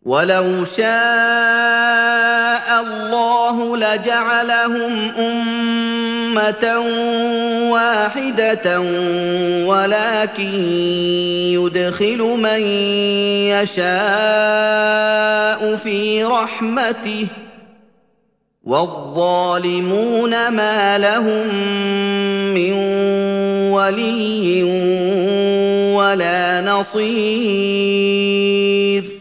وَلَوْ شَاءَ اللَّهُ لَجَعَلَهُمْ أُمَّةً وَاحِدَةً وَلَٰكِن يُدْخِلُ مَن يَشَاءُ فِي رَحْمَتِهِ ۚ وَالظَّالِمُونَ مَا لَهُم مِّن وَلِيٍّ وَلَا نَصِيرٍ